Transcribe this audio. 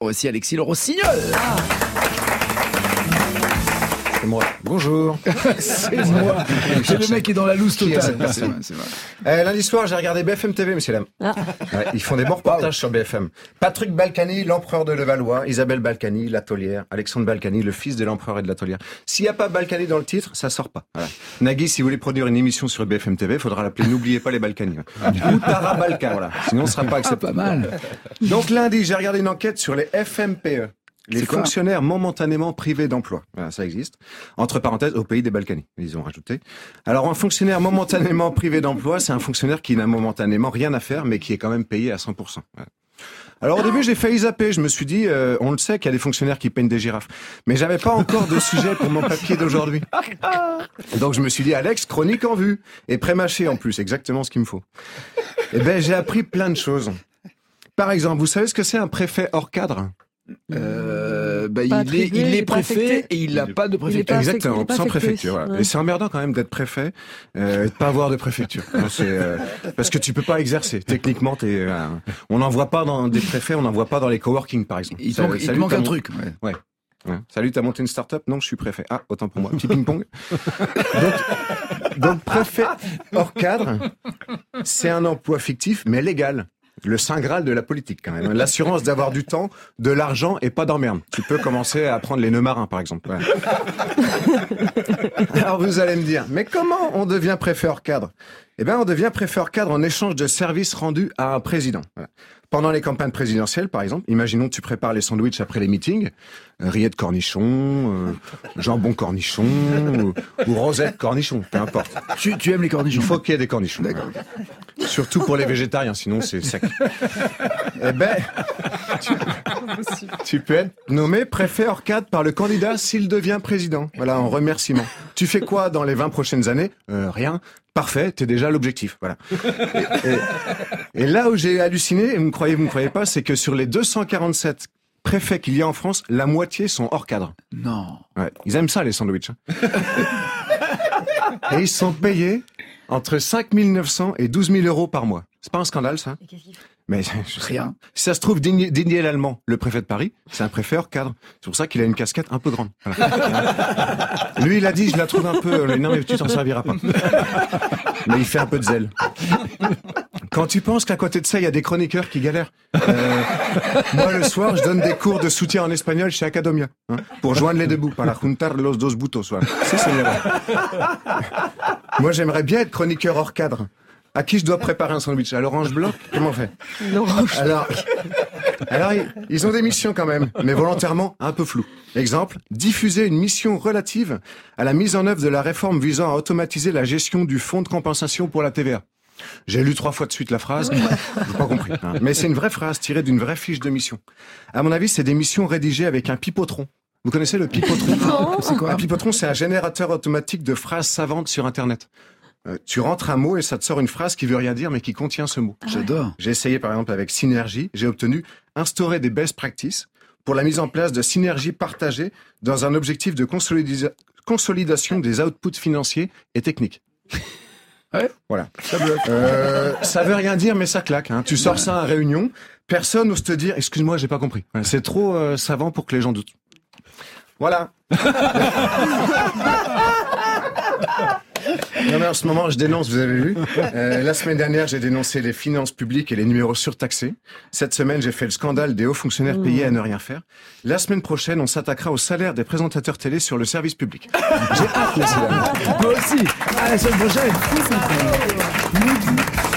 Voici Alexis Le Rossignol. C'est moi. Bonjour. C'est moi. C'est le mec qui est dans la loose totale. C'est vrai. Lundi soir, j'ai regardé BFM TV, messieurs dames. Ouais, ils font des bons reportages sur BFM. Patrick Balkany, l'empereur de Levallois, Isabelle Balkany, l'atelière, Alexandre Balkany, le fils de l'empereur et de l'atelière. S'il n'y a pas Balkany dans le titre, ça sort pas. Voilà. Nagui, si vous voulez produire une émission sur BFM TV, il faudra l'appeler N'oubliez pas les Balkany. Ou Tara Balkan, voilà. Sinon, ce sera pas accepté. Pas mal. Donc lundi, j'ai regardé une enquête sur les FMPE. Les fonctionnaires momentanément privés d'emploi. Voilà, ça existe. Entre parenthèses, au pays des Balkany, ils ont rajouté. Alors, un fonctionnaire momentanément privé d'emploi, c'est un fonctionnaire qui n'a momentanément rien à faire, mais qui est quand même payé à 100%. Voilà. Alors, au début, j'ai failli zapper. Je me suis dit, on le sait qu'il y a des fonctionnaires qui peignent des girafes. Mais j'avais pas encore de sujet pour mon papier d'aujourd'hui. Donc, je me suis dit, Alex, chronique en vue. Et pré-mâché en plus, exactement ce qu'il me faut. Eh ben, j'ai appris plein de choses. Par exemple, vous savez ce que c'est un préfet hors cadre? Il est préfet et il n'a pas de préfecture. Exactement, sans préfecture. Voilà. Et c'est emmerdant quand même d'être préfet et de pas avoir de préfecture. Parce que tu peux pas exercer. Techniquement, on n'envoie pas dans des préfets, on n'envoie pas dans les coworking par exemple. Il te manque un truc. Ouais. Salut, t'as monté une start-up? Non, je suis préfet. Ah, autant pour moi. Petit ping-pong. Donc préfet hors cadre, c'est un emploi fictif mais légal. Le saint graal de la politique, quand même. L'assurance d'avoir du temps, de l'argent et pas d'emmerde. Tu peux commencer à apprendre les nœuds marins, par exemple. Ouais. Alors, vous allez me dire, mais comment on devient préfet hors cadre? Eh bien, on devient préfet hors cadre en échange de services rendus à un président. Voilà. Pendant les campagnes présidentielles, par exemple, imaginons que tu prépares les sandwichs après les meetings, rillettes cornichons, jambon cornichon, ou rosette cornichon, peu importe. Tu aimes les cornichons? Il faut qu'il y ait des cornichons. D'accord. Surtout pour les végétariens, sinon c'est sec. Eh ben, tu peux être nommé préfet hors cadre par le candidat s'il devient président. Voilà, en remerciement. Tu fais quoi dans les 20 prochaines années? Rien. Parfait, t'es déjà l'objectif. Voilà. Et là où j'ai halluciné, vous me croyez pas, c'est que sur les 247 préfets qu'il y a en France, la moitié sont hors cadre. Non. Ouais, ils aiment ça, les sandwichs. Et ils sont payés entre 5 900 et 12 000 euros par mois. C'est pas un scandale, ça? Mais rien. Si ça se trouve, Didier Lallemand, le préfet de Paris, c'est un préfet hors cadre. C'est pour ça qu'il a une casquette un peu grande. Voilà. Lui, il a dit, je la trouve un peu... Non, mais tu t'en serviras pas. Mais il fait un peu de zèle. Quand tu penses qu'à côté de ça, il y a des chroniqueurs qui galèrent. Moi, le soir, je donne des cours de soutien en espagnol chez Academia. Pour joindre les deux bouts. Para juntar los dos butos. Voilà. C'est Moi, j'aimerais bien être chroniqueur hors cadre. À qui je dois préparer un sandwich? À l'Orange Bloc? Comment on fait? Alors, ils ont des missions quand même, mais volontairement un peu floues. Exemple, diffuser une mission relative à la mise en œuvre de la réforme visant à automatiser la gestion du fonds de compensation pour la TVA. J'ai lu 3 fois de suite la phrase, j'ai pas compris. Mais c'est une vraie phrase tirée d'une vraie fiche de mission. À mon avis, c'est des missions rédigées avec un pipotron. Vous connaissez le pipotron? Non. C'est quoi? Un pipotron, c'est un générateur automatique de phrases savantes sur Internet. Tu rentres un mot et ça te sort une phrase qui veut rien dire mais qui contient ce mot. J'adore. J'ai essayé par exemple avec Synergie, j'ai obtenu instaurer des best practices pour la mise en place de synergies partagées dans un objectif de consolidation des outputs financiers et techniques. Ouais. Voilà. Ça veut rien dire mais ça claque. Tu sors ça à réunion, personne n'ose te dire excuse-moi j'ai pas compris. C'est trop savant pour que les gens doutent. Voilà. Non mais en ce moment je dénonce, vous avez vu. La semaine dernière j'ai dénoncé les finances publiques et les numéros surtaxés. Cette semaine j'ai fait le scandale des hauts fonctionnaires payés à ne rien faire. La semaine prochaine on s'attaquera au salaire des présentateurs télé sur le service public. J'ai hâte, messieurs. Moi aussi. À la semaine prochaine.